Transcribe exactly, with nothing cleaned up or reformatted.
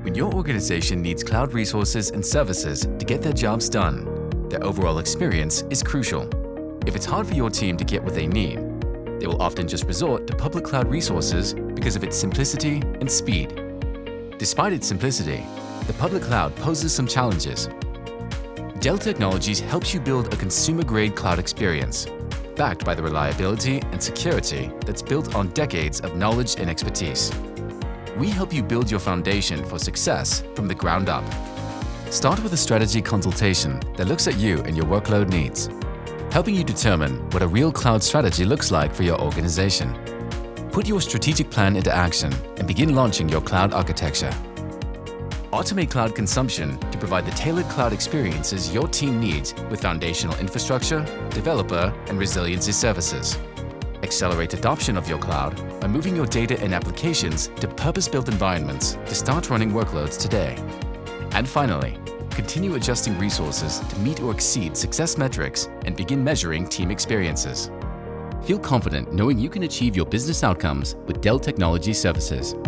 When your organization needs cloud resources and services to get their jobs done, their overall experience is crucial. If it's hard for your team to get what they need, they will often just resort to public cloud resources because of its simplicity and speed. Despite its simplicity, the public cloud poses some challenges. Dell Technologies helps you build a consumer-grade cloud experience, backed by the reliability and security that's built on decades of knowledge and expertise. We help you build your foundation for success from the ground up. Start with a strategy consultation that looks at you and your workload needs, helping you determine what a real cloud strategy looks like for your organization. Put your strategic plan into action and begin launching your cloud architecture. Automate cloud consumption to provide the tailored cloud experiences your team needs with foundational infrastructure, developer, and resiliency services. Accelerate adoption of your cloud by moving your data and applications to purpose-built environments to start running workloads today. And finally, continue adjusting resources to meet or exceed success metrics and begin measuring team experiences. Feel confident knowing you can achieve your business outcomes with Dell Technologies services.